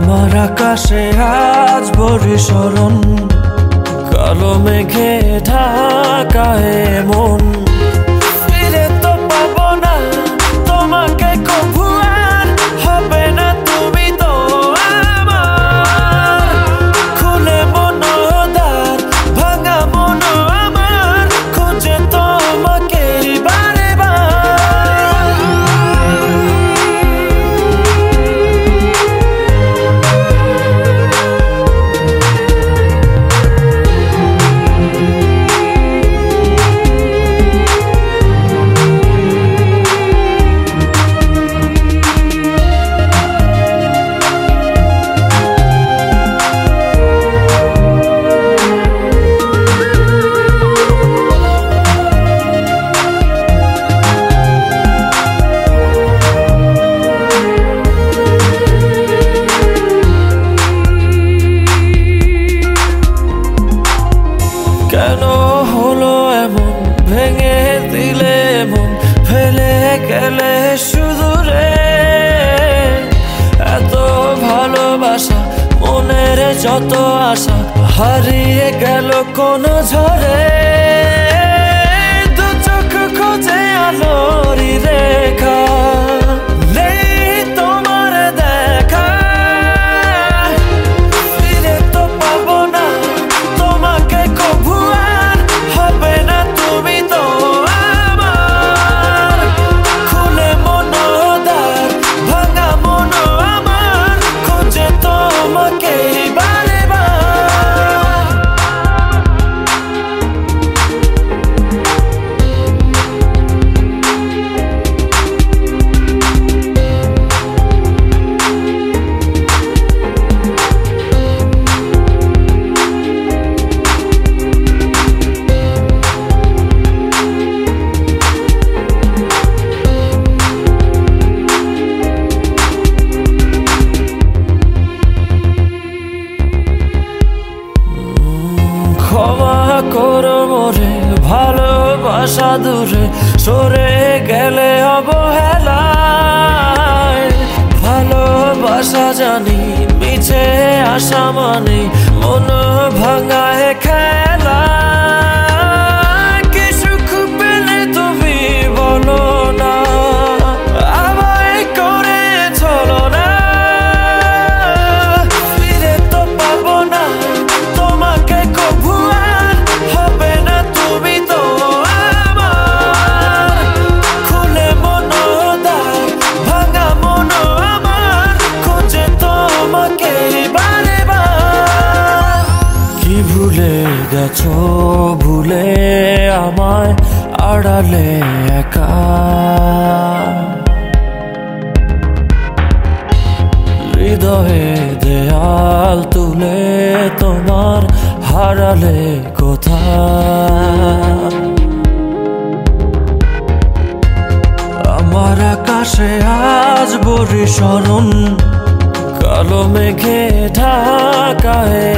আমার আকাশে আজ বরিশরণ, কালো মেঘে ঢাকা মন। ফিরে তো পাবো না তোমাকে কভু, আর হবে না তুমি তো আমার। খুলে মনোদ্বার ভাঙা মন আমার, খুঁজে তোমাকে বারে বার। কেন হলো এমন, ভেঙে দিলে মন, ফেলে গেলে শুধু রে। এত ভালোবাসা, মনের যত আশা, হারিয়ে গেল কোন ঝড়ে। দু চোখ খোঁজে আলোরি রেখা, নেই তোমার দেখা। ফিরে তো পাবো না তোমাকে কভু, আর হবে না তুমি তো আমার। খুলে মনোদ্বার ভাঙা মন আমার, খুঁজে তোমাকে বারে বার। ক্ষমা করো মোরে, ভালোবাসা দূরে সরে গেলে অবহেলায়। ভালোবাসা জানি মিছে আশা মানে, মন ভাঙায় খেলা। কি সুখ পেলে তুমি বলো না, আমায় করে চলো না। ফিরে তো পাবো না তোমাকে কভু, আর হবে না তুমি তো আমার। খুলে মনোদ্বার ভাঙা মন আমার, খুঁজে তোমাকে বারে বার। কি ভুলে গেছো, ভুলে আমায় আড়ালে একা। হৃদয়ে দেয়াল তুলে তোমার হারালে কোথা। আমার আকাশে আজ বরিশরণ, কালো মেঘে ঢাকা